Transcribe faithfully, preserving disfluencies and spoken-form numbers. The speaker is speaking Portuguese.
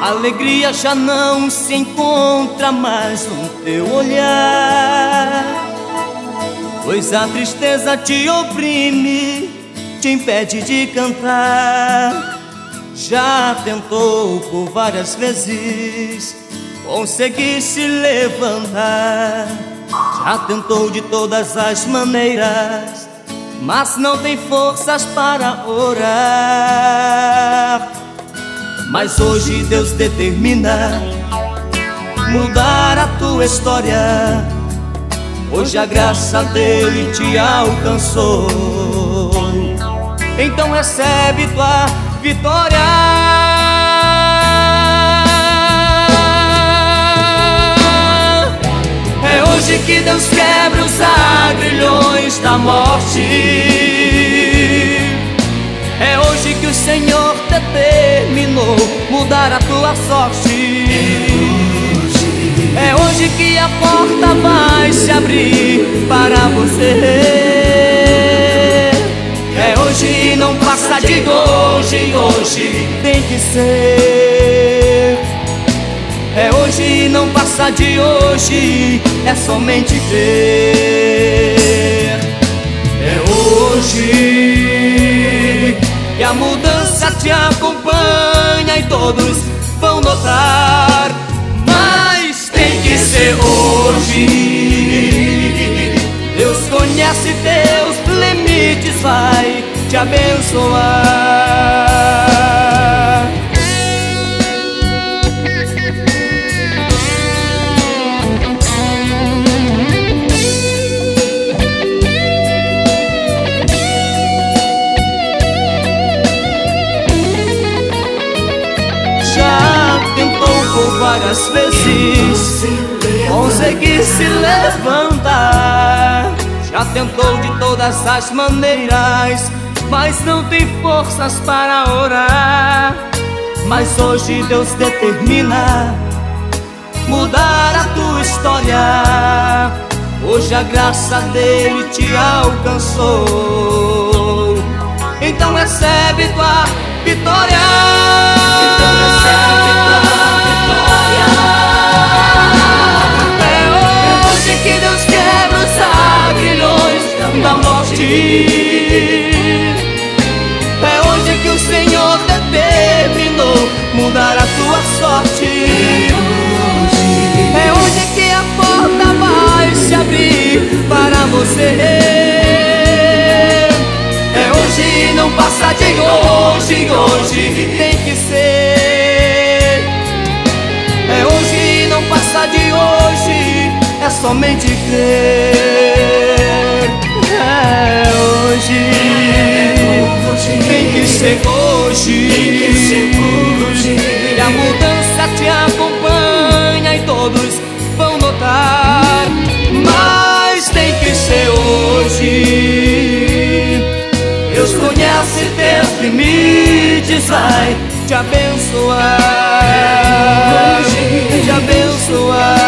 alegria já não se encontra mais no teu olhar, pois a tristeza te oprime, te impede de cantar. Já tentou por várias vezes conseguir se levantar, já tentou de todas as maneiras, mas não tem forças para orar. Mas hoje Deus determina mudar a tua história. Hoje a graça dele te alcançou, então recebe tua vitória. É hoje que Deus quebra os agrilhões da morte. É hoje que o Senhor determinou mudar a tua sorte. É hoje que a porta vai se abrir para você. É hoje e não passa de hoje, hoje tem que ser. É hoje e não passa de hoje, é somente crer. É hoje que a mudança te acompanha e todos vão notar. Mas tem que ser hoje. Deus conhece teus limites, vai te abençoar. Já tentou por várias vezes conseguir se levantar, já tentou de todas as maneiras, mas não tem forças para orar. Mas hoje Deus determina mudar a tua história. Hoje a graça dele te alcançou, então recebe tua vitória. Então recebe tua vitória. É hoje que Deus quebra os agrilhões da morte. É hoje que o Senhor determinou mudar a tua sorte. É hoje que a porta vai se abrir para você. É hoje e não passa de hoje, hoje tem que ser. É hoje e não passa de hoje, é somente crer. É hoje, tem que ser hoje. E a mudança te acompanha e todos vão notar. Mas tem que ser hoje. Deus conhece teus limites, vai te abençoar, te abençoar.